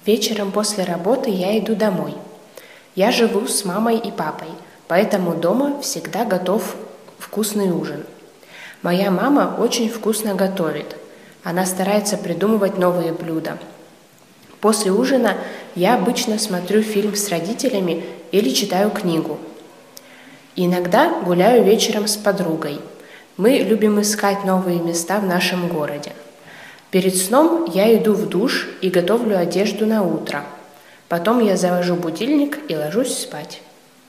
Вечером после работы я иду домой. Я живу с мамой и папой, поэтому дома всегда готов вкусный ужин. Моя мама очень вкусно готовит. Она старается придумывать новые блюда. После ужина я обычно смотрю фильм с родителями или читаю книгу. Иногда гуляю вечером с подругой. Мы любим искать новые места в нашем городе. Перед сном я иду в душ и готовлю одежду на утро. Потом я завожу будильник и ложусь спать.